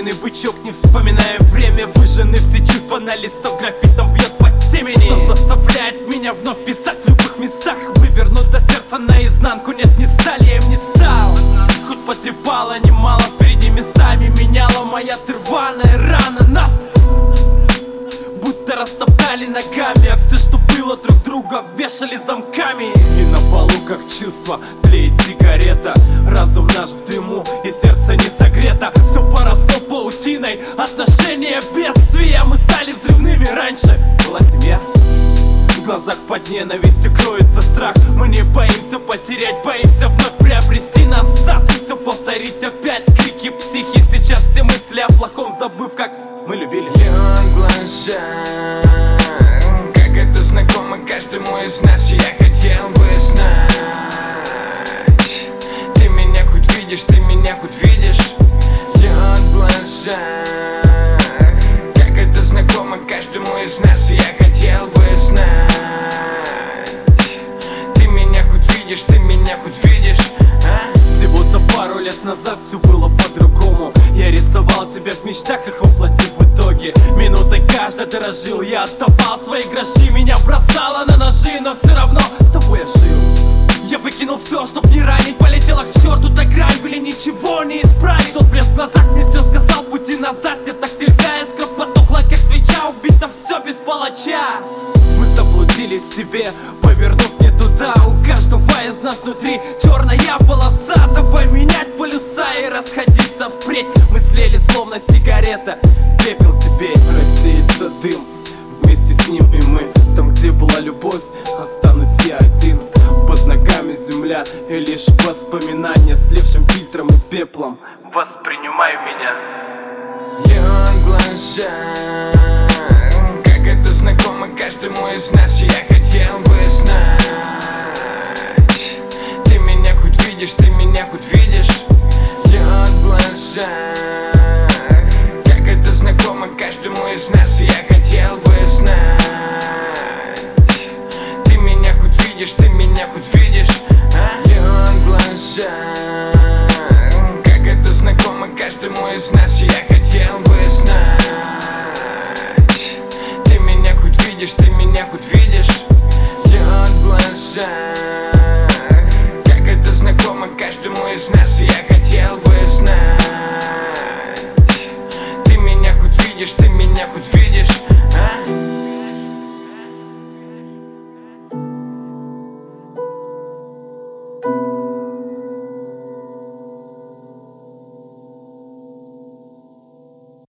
Серебряный бычок, не вспоминая время. Выжжены все чувства, на листок графитом бьет по темени. Что заставляет меня вновь писать в любых местах. Вывернуто сердце наизнанку, нет, не стали, я им не стал. Хоть потрепало немало, впереди местами меняла моя рваная рана. Нас будто растоптали ногами, а все, что было, друг друга вешали замками. И на полу, как чувство, тлеет сигарета. Разум наш в дыму, и сердце не согрето. Все поросло паутиной, отношения бедствия. Мы стали взрывными, раньше была семья. В глазах под ненавистью кроется страх. Мы не боимся потерять, боимся вновь приобрести назад. Все повторить опять, крики психи. Сейчас все мысли о плохом, забыв, как мы любили. Лед глаза, как это знакомо каждому из нас. Я хотел бы знать, ты меня хоть видишь, ты меня хоть видишь. Лед глаза, как это знакомо каждому из нас. Я хотел бы знать, ты меня хоть видишь, ты меня хоть видишь, а? Всего-то пару лет назад все было по-другому. Я рисовал тебя в мечтах, их воплотив в итоге. Минутой каждой дорожил, я отдавал свои гроши. Меня бросало на ножи, но все равно тобой я жил. Я выкинул все, чтоб не ранить. Полетела к черту, так грань, были ничего не исправить. Тот блеск в глазах мне все сказал, пути назад мне так нельзя. Искра потухла, как свеча, убито все без палача. Мы заблудились в себе, повернув не туда. У каждого из нас внутри черная полоса. Давай менять полюса и расходиться впредь. Мы слили словно сигарета, пепел теперь. Рассеется дым, вместе с ним и мы. Там, где была любовь, останусь я один. Под ногами земля и лишь воспоминания с тлевшим фильтром и пеплом. Воспринимай меня. Лед глаза, как это знакомо каждому из нас. Я хотел бы знать, ты меня хоть видишь, ты меня хоть видишь. Лед глаза, как это знакомо каждому из нас. Я хотел бы знать, ты меня хоть видишь, ты меня хоть видишь, а? Лед глаза, как это знакомо каждому из нас. Я хотел бы знать, ты меня хоть видишь, ты меня хоть видишь. Лед глаза, как это знакомо каждому из нас. Я